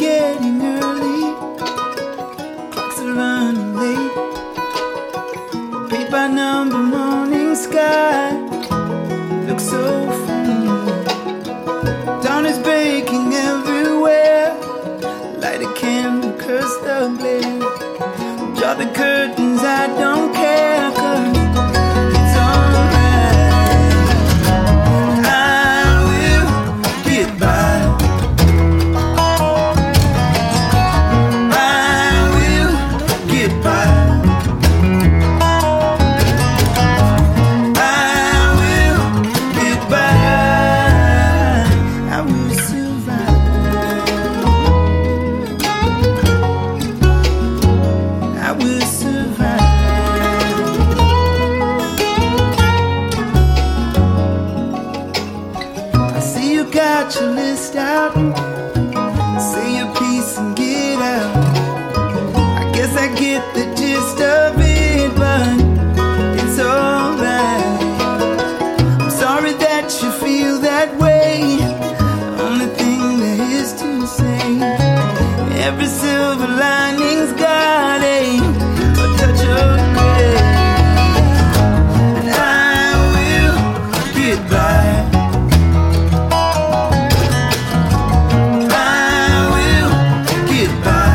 getting early, clocks are running late. Paint by number morning sky looks so familiar. Dawn is breaking everywhere. Light a candle, curse the glare. Draw the curtains, I don't care, 'cause it's alright. I will get by. I will get by. I will get by. I will survive. I will survive. I see you got your list out. Say your piece and get out. I guess I get the gist of it, but it's alright. I'm sorry that you feel that way. Only thing there is to say, every silver lining's got a touch of gray. And I will get by. I will get by.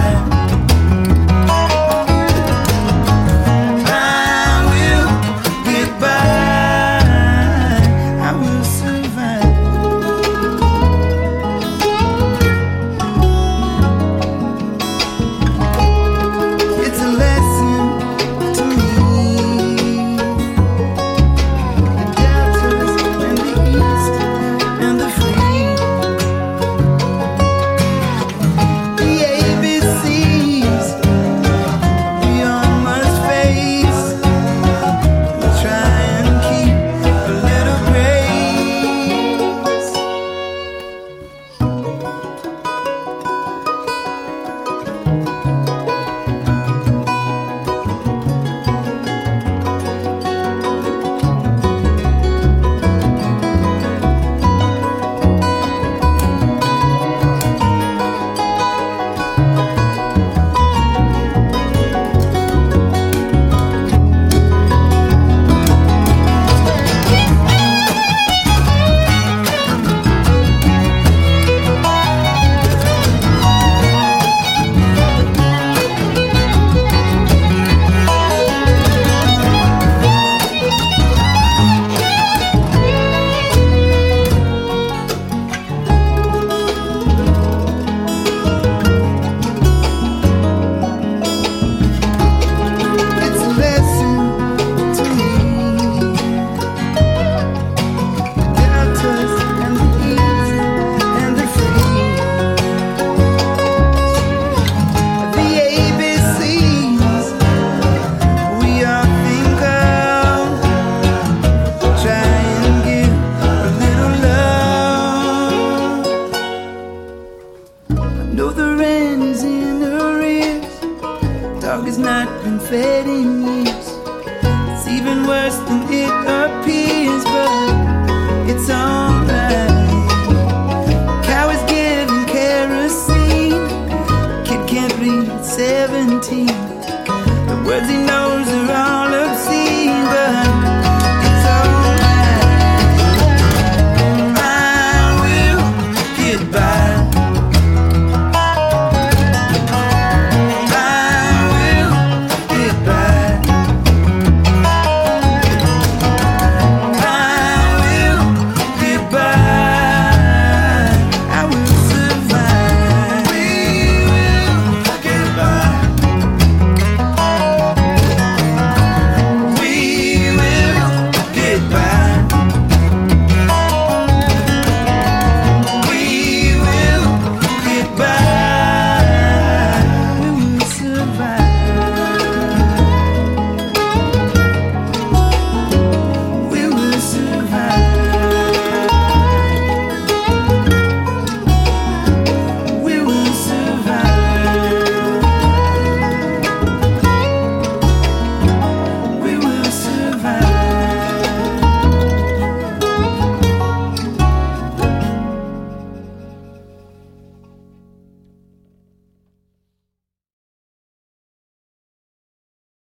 I will get by. I will survive. It's a lesson to me. The deltas and the east and the free. The ABCs we all must face. We try and keep a little grace. It's a lesson to me. The deltas and the east and the free. The ABCs we all think of. Try and give a little love. I know the rent is in arrears. Dog has not been fed in years. It's even worse than it appears, but it's alright. Cow is giving kerosene. Kid can't read at 17. The words he knows